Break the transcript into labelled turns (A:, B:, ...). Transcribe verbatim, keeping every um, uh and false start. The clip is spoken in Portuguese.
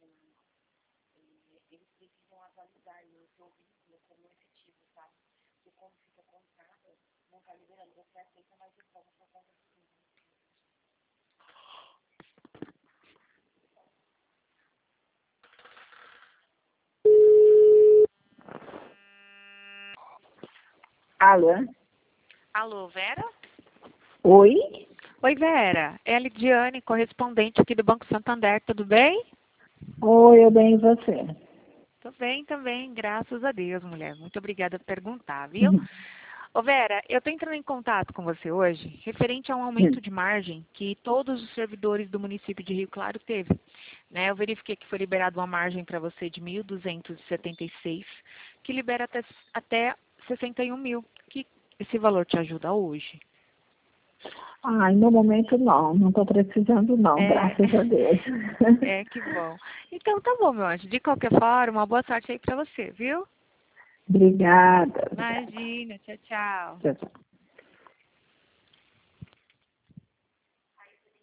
A: Eles precisam atualizar no seu vínculo como efetivo, sabe? Porque como fica contrato, não está liberando, você aceita mais gestão na sua conta de tudo.
B: Alô?
C: Alô, Vera?
B: Oi?
C: Oi, Vera. É a Lidiane, correspondente aqui do Banco Santander, tudo bem?
B: Oi, eu bem, e você?
C: Tô bem também, graças a Deus, mulher. Muito obrigada por perguntar, viu? Ô, Vera, eu tô entrando em contato com você hoje, referente a um aumento de margem que todos os servidores do município de Rio Claro teve. Né? Eu verifiquei que foi liberada uma margem para você de mil duzentos e setenta e seis, que libera até, até sessenta e um mil. Que esse valor te ajuda hoje?
B: Ai, no momento não, não estou precisando não,
C: É,
B: graças a Deus.
C: é, que bom. Então tá bom, meu anjo. De qualquer forma, uma boa sorte aí pra você, viu?
B: Obrigada, obrigada.
C: Imagina, tchau, tchau.
B: Tchau, tchau.